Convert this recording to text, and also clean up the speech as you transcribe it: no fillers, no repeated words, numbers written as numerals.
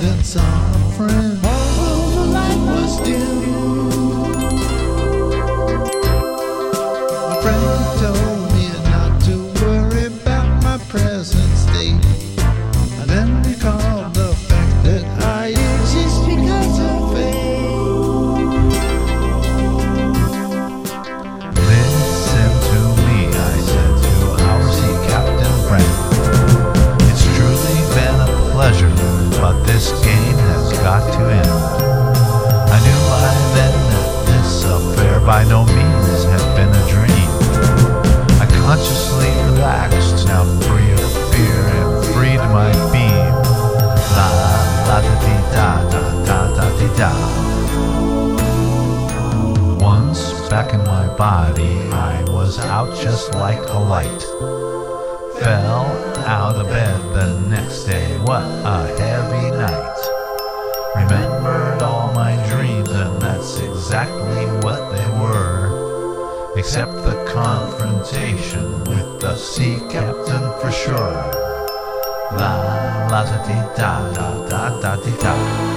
dependence on a friend. Although the light was dim, my friend told me not to worry about my present state. I then recalled the fact that I exist because of fate. Listen to me, I said to our sea captain friend. It's truly been a pleasure, but this game has got to end. I knew by then that this affair by no means had been a dream. I consciously relaxed, now free of fear and freed my beam. La la da dee da da da da dee da. Once back in my body, I was out just like a light. Fell out of bed the next day, what a heavy night. Remembered all my dreams, and that's exactly what they were, except the confrontation with the sea captain for sure. La la da dee da da da da dee da.